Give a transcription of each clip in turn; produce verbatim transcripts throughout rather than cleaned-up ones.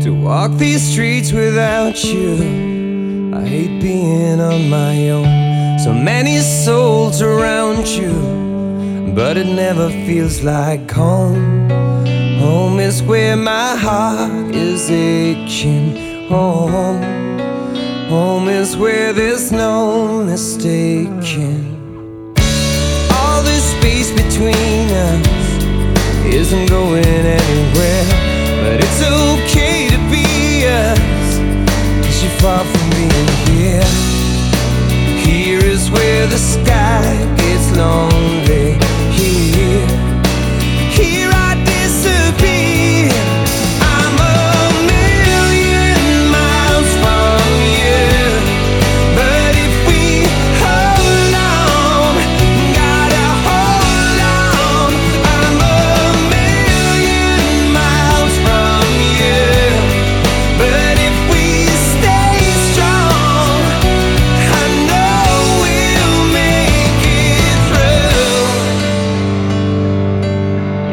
to walk these streets without you. I hate being on my own. So many souls around you, but it never feels like home. Home is where my heart is aching. Home, home is where there's no mistaking. All this space between us isn't going anywhere, but it's okay to be us, 'cause you're far from being here. Here is where the sky gets lonely. Here, here I disappear. I'm a million miles from you, but if we hold on, gotta hold on. I'm a million miles from you, but if we stay strong, I know we'll make it through.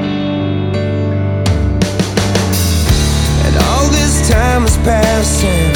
And all this time is passing,